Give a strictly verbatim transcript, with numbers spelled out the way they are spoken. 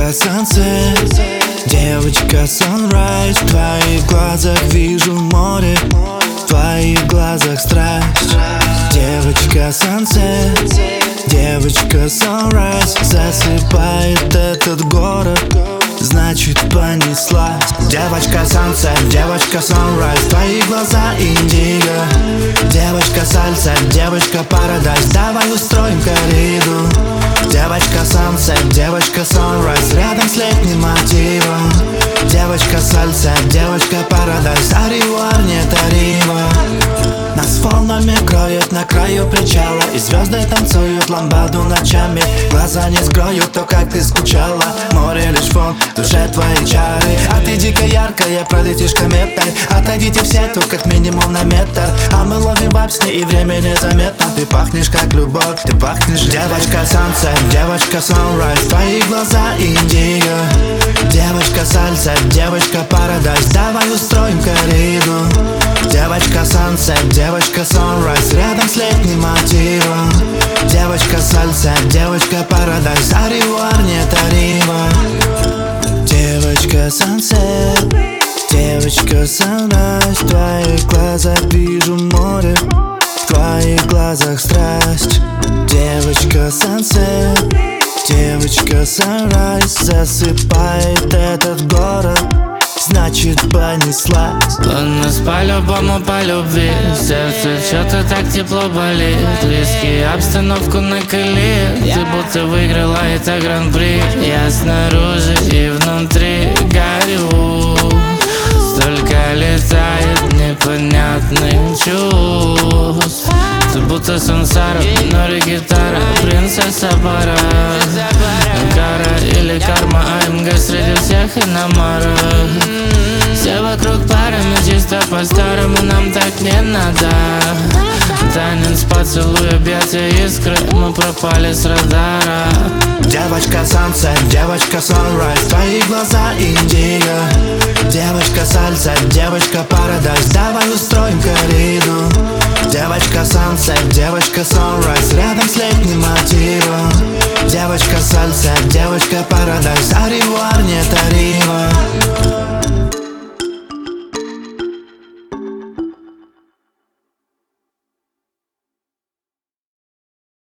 Девочка Sunset, девочка Sunrise. В твоих глазах вижу море, в твоих глазах страсть. Девочка Sunset, девочка Sunrise. Засыпает этот город, значит понеслась. Девочка Sunset, девочка Sunrise. Твои глаза индиго, девочка сальса, девочка Paradise. Давай устроим корриду. Девочка Sunset, девочка Sunrise. Рядом с летним мотивом. Девочка сальса, девочка Paradise. Аривуар, нет арива. Нас волнами кроет на краю причала, и звезды танцуют ламбаду ночами. Глаза не скроют то, как ты скучала. Море лишь фон, в душе твои чары. А ты дико яркая, пролетишь кометой. Отойдите все тут как минимум на метр. А мы ловим вайб и время незаметно. Ты пахнешь как любовь, ты пахнешь. Девочка Sunset, девочка Sunrise. Твои глаза индиго, девочка сальса, девочка Paradise. Давай устроим корриду. Девочка Sunset, девочка Sunrise. Рядом с летним мотивом. Девочка сальса, девочка Paradise. Аривуар, нет арива. Девочка Sunset, девочка Sunrise. В твоих глазах вижу море, в твоих глазах страсть. Девочка Sunset, девочка Sunrise. Засыпает этот город, значит понеслась. Он нас по-любому по любви. Сердце что-то так тепло болит. Виски, обстановку накалит. Ты будто выиграла это гран-при. Я снаружи и внутри горю. Столько летает непонятных чувств. Ты будто сансара, нори гитара, принцесса пара. Кара или карма, АМГ среди всех иномарок. Все вокруг парами, чисто по-старому, нам так не надо. Танец, поцелуй, объятия, искры, мы пропали с радара. Девочка Sunset, девочка Sunrise. Твои глаза индиго, девочка сальса, девочка Paradise. Давай устроим корриду. Девочка Sunset, девочка Sunrise. Рядом с летним мотивом. Девочка сальса, девочка Paradise. Аривуар, нет арива.